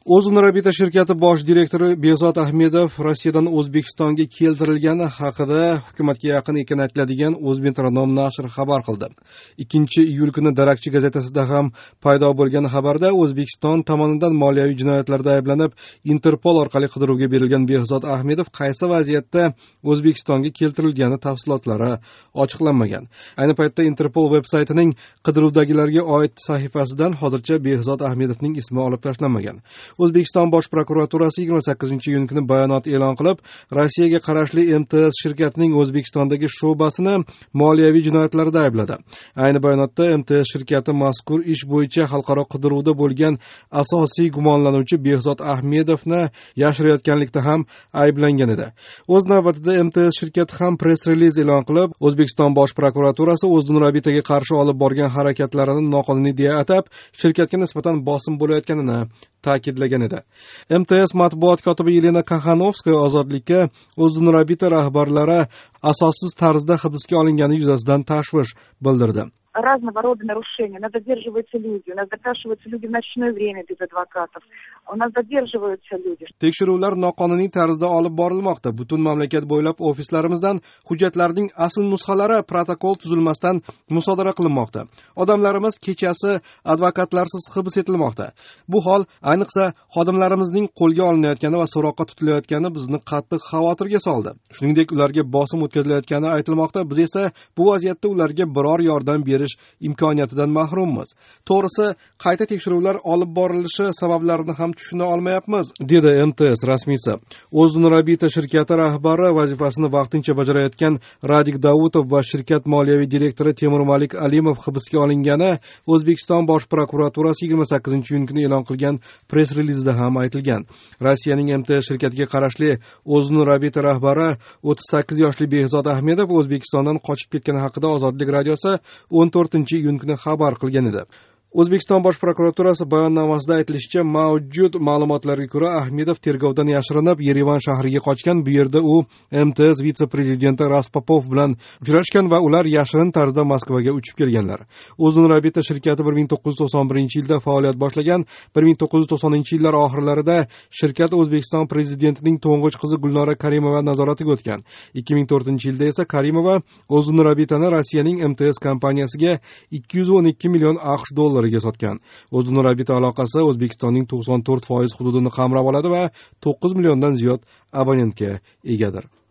O'zunrabita shirkati bosh direktori Behzod Ahmedov Rossiyadan O'zbekistonga keltirilgani haqida hukumatga yaqin ekani aytiladigan O'zmetronom nashri xabar qildi. 2-iyul kuni Darakchi gazetasida ham paydo bo'lgan xabarda O'zbekiston tomonidan moliyaviy jinoyatlarda ayblanib, Interpol orqali qidiruvga berilgan Behzod Ahmedov qaysi vaziyatda O'zbekistonga keltirilgani tafsilotlari ochiqlanmagan. Ayni paytda Interpol veb-saytining qidiruvdagilarga oid sahifasidan hozircha Behzod Ahmedovning ismi olib tashlanmagan. O'zbekiston Bosh prokuraturasi 28-iyun kuni bayonot e'lon qilib, Rossiyaga qarashli MTS shirkatining O'zbekistondagi sho'basini moliyaviy jinoyatlarda aybladi. Ayni bayonotda MTS shirkati mazkur ish bo'yicha xalqaro qidiruvda bo'lgan asosiy gumonlanuvchi Behzod Ahmedovni yashirayotganlikda ham ayblangan edi. O'z navbatida MTS shirkati ham press-reliz e'lon qilib, O'zbekiston Bosh prokuraturasi O'zunrabitaga qarshi olib borgan harakatlarini noqonuniy deya atab, shirkatga nisbatan bosim bo'layotganini ta'kidlagan edi. MTS matbuot kotibi Yelena Kaxanovskaya ozodlikka O'zunrabita rahbarlari asossiz tarzda hibsga olingani yuzasidan tashvish bildirdi. Разного рода нарушения. У нас задерживаются люди, у нас допрашиваются люди в ночное время без адвокатов. У нас задерживаются люди. Tekshiruvlar noqonuniy tarzda olib borilmoqda. Butun mamlakat bo'ylab ofislarimizdan hujjatlarning asl nusxalari protokol tuzilmasdan musodara qilinmoqda. Odamlarimiz kechasi advokatlarsiz hibs etilmoqda. Bu hol ayniqsa xodimlarimizning qo'lga olinayotgani va so'roqqa tutilayotgani bizni qattiq xavotirga soldi. Shuningdek, ularga bosim o'tkazilayotgani aytilmoqda. Biz esa bu vaziyatda ularga biror yordam berish imkoniyatidan mahrummiz. To'g'risi, qayta tekshiruvlar olib borilishi sabablarini ham tushuna olmayapmiz, dedi MTS rasmiysi. O'zunrabita shirkati rahbari vazifasini vaqtincha bajarayotgan Radik Davutov va shirkat moliyaviy direktori Temurmalik Alimov hibsga olingani O'zbekiston Bosh prokuraturasi 28-iyun kuni e'lon qilgan press-relizda ham aytilgan. Rossiyaning MTS shirkatiga qarashli O'zunrabita rahbari 38 yoshli Behzod Ahmedov O'zbekistondan qochib ketgani haqida Ozodlik radiosi 14-iyun kuni xabar qilgan edi. O'zbekiston Bosh prokuraturasi bayonnomasida aytilishicha, mavjud ma'lumotlarga ko'ra Ahmedov tergovdan yashirinib Yerevan shahriga qochgan. Bu yerda u MTS vitse-prezidenti Raspopov bilan uchrashgan va ular yashirin tarzda Moskvaga uchib kelganlar. O'zunrabita shirkati 1991-yilda faoliyat boshlagan. 1990-yillar oxirlarida shirkat O'zbekiston prezidentining to'ng'ich qizi Gulnora Karimova nazoratiga o'tgan. 2004-yilda esa Karimova O'zunrabitani Rossiyaning MTS kompaniyasiga 212 million AQSh dollariga sotgan. O'zunrabita aloqasi O'zbekistonning 94% hududini qamrab oladi va 9 milliondan ziyod abonentga egadir.